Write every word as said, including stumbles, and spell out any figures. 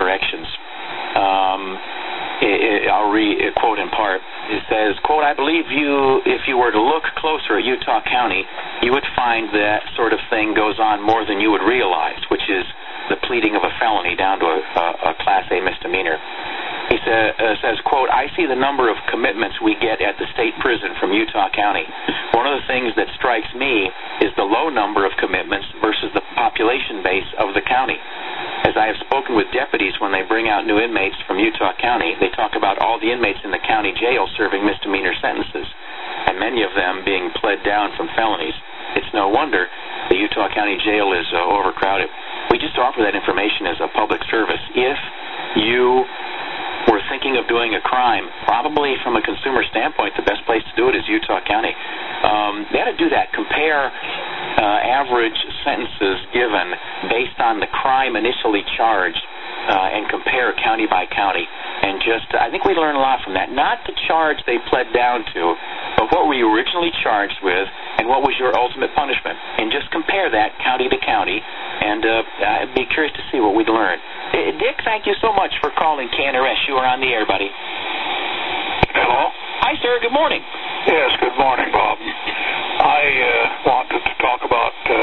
Corrections. Um, it, it, I'll re-quote in part. It says, quote, I believe you, if you were to look closer at Utah County, you would find that sort of thing goes on more than you would realize, which is the pleading of a felony down to a, a, a Class A misdemeanor. He sa uh, says, quote, I see the number of commitments we get at the state prison from Utah County. One of the things that strikes me is the low number of commitments versus the population base of the county. As I have spoken with deputies when they bring out new inmates from Utah County, they talk about all the inmates in the county jail serving misdemeanor sentences, and many of them being pled down from felonies. It's no wonder the Utah County Jail is uh, overcrowded. We just offer that information as a public service. If you were thinking of doing a crime, probably from a consumer standpoint, the best place to do it is Utah County. Um, they ought to do that. Compare uh, average sentences given based on the crime initially charged uh, and compare county by county. And just, I think we learn a lot from that. Not the charge they pled down to, but what were you originally charged with and what was your ultimate punishment. And just compare that county to county, and uh, I'd be curious to see what we'd learn. Dick, thank you so much for calling K N R S. You are on the air, buddy. Hello? Hi, sir. Good morning. Yes, good morning, Bob. I uh, wanted to talk about uh,